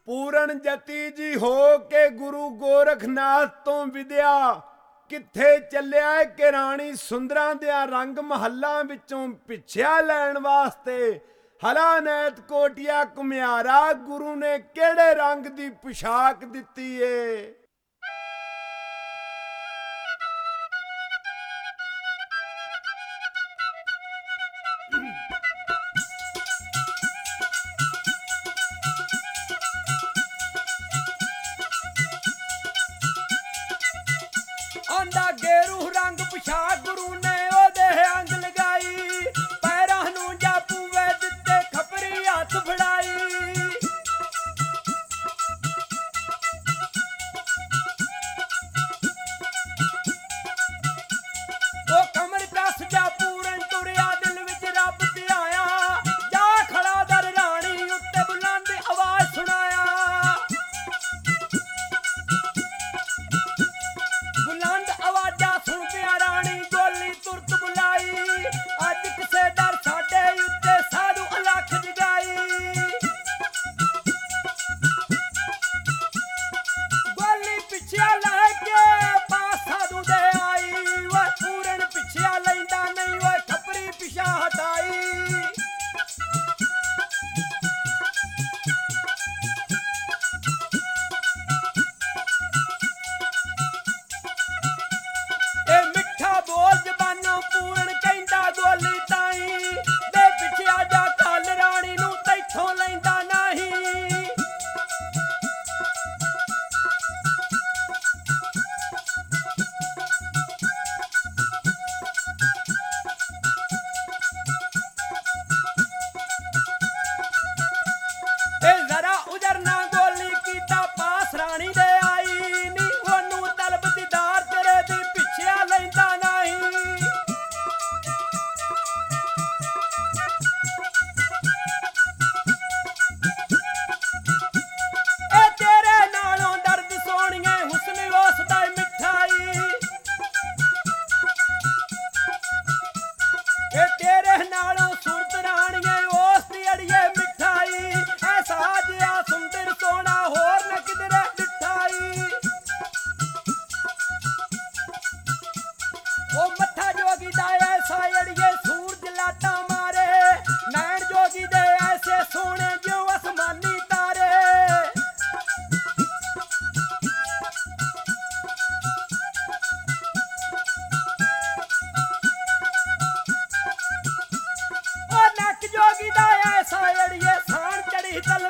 ਪੂਰਨ ਜਤੀ ਜੀ ਹੋ ਕੇ ਗੁਰੂ ਗੋਰਖਨਾਥ ਤੋਂ ਵਿਦਿਆ ਕਿੱਥੇ ਚੱਲਿਆ ਕਿ ਰਾਣੀ ਸੁੰਦਰਾਂ ਦਿਆਂ ਰੰਗ ਮਹੱਲਾਂ ਵਿੱਚੋਂ ਪਿੱਛਿਆ ਲੈਣ ਵਾਸਤੇ। ਹਲਾ ਨੈਤ ਕੋਟਿਆ ਘੁਮਿਆਰਾ ਗੁਰੂ ਨੇ ਕਿਹੜੇ ਰੰਗ ਦੀ ਪੁਸ਼ਾਕ ਦਿੱਤੀ ਏ। ਆਂਦਾ ਗੇਰੂ ਰੰਗ ਪੁਸ਼ਾਕ ਗੁਰੂ ਨੇ ਉਹਦੇ ਅੰਗ ਲਗਾਈ। ਪੈਰਾਂ ਨੂੰ ਜਾ ਪੂਵੇ ਦਿੱਤੇ ਖਪਰੀ ਹੱਥ ਫੜਾਈ। ਉਹ ਕਮਰ ਕੱਸ ਜਾ ਪੂਰਨ ਤੁਰਿਆ ਦਿਲ ਵਿੱਚ ਰੱਬ ਧਿਆਇਆ। ਜਾ ਖੜਾ ਦਰ ਰਾਣੀ ਉੱਤੇ ਬੁਲੰਦ ਆਵਾਜ਼ ਸੁਣਾਇਆ। ਬੁਲੰਦ ਆਵਾਜ਼ਾਂ ਸੁਣਦਿਆਂ ਰਾਣੀ ਗੋਲੀ ਤੁਰਤ ਬੁਲਾਈ। ਅੱਜ ਕਿਸੇ ਦਰ ਸਾਡੇ ਉੱਤੇ ਸਾਧੂ ਅਲੱਖ ਜਗਾਈ। ਗੋਲੀ ਪਿੱਛੇ ਲੈ ਕੇ ਪਾਸ ਸਾਧੂ ਦੇ ਆਈ। ਵੇ ਪੂਰਨ ਪਿੱਛੇ ਲੈਂਦਾ ਨਹੀਂ ਵੇ ਖਪਰੀ ਪਿਛਾ ਹਟਾਈ। ਇਹ ਮਿੱਠਾ ਬੋਲ ਜ਼ਬਾਨੋਂ ਪੂਰਨ ਕਹਿੰਦਾ ਗੋਲੀ ਤਾਈ। ਦੇ ਪਿੱਛੇ ਜਾ ਕੱਲ ਰਾਣੀ ਨੂੰ ਤੈਥੋਂ ਲੈਂਦਾ ਨਹੀਂ। ਇਹ ਜ਼ਰਾ ਉਧਰ ਨਾ ਗੋਲੀ ਕੀਤਾ ਪਾਸ ਰਾਣੀ ਦੇ ਆਈ। ਨੀ ਉਹਨੂੰ ਤਲਬ ਦੀਦਾਰ ਤੇਰੇ ਦੀ ਪਿੱਛੇ ਲੈਂਦਾ ਨਹੀਂ। ਇਹ ਤੇਰੇ ਨਾਲੋਂ ਦਰਦ ਸੋਹਣੀਏ ਹੁਸਨ ਉਸ ਦਾ ਮਿੱਠਾਈ। ਇਹ ਤੇਰੇ ਨਾਲੋਂ ਸੁਰਤ ਰਾਣੀਏ ਉਸ ਦੀ ਅੜੀਏ ਮਿੱਠਾਈ। ਐਸਾ ਜਿਹਾ ਸੁੰਦਰ ਸੋਹਣਾ ਹੋਰ ਨਾ ਕਿਧਰੇ ਡਿਠਾਈ। ਉਹ ਮੱਥਾ ਜੋਗੀ ਦਾ ਐਸਾ ਅੜੀਏ ਸੂਰਜ ਲਾਟਾਂ ਮਾਰੇ। ਨੈਣ ਜੋਗੀ ਦੇ ਐਸੇ ਸੋਹਣੇ ਜਿਉਂ ਅਸਮਾਨੀ ਤਾਰੇ। ਉਹ ਨੱਕ ਜੋਗੀ ਦਾ ਐਸਾ ਅੜੀਏ ਸਾਣ ਚੜੀ ਤਲ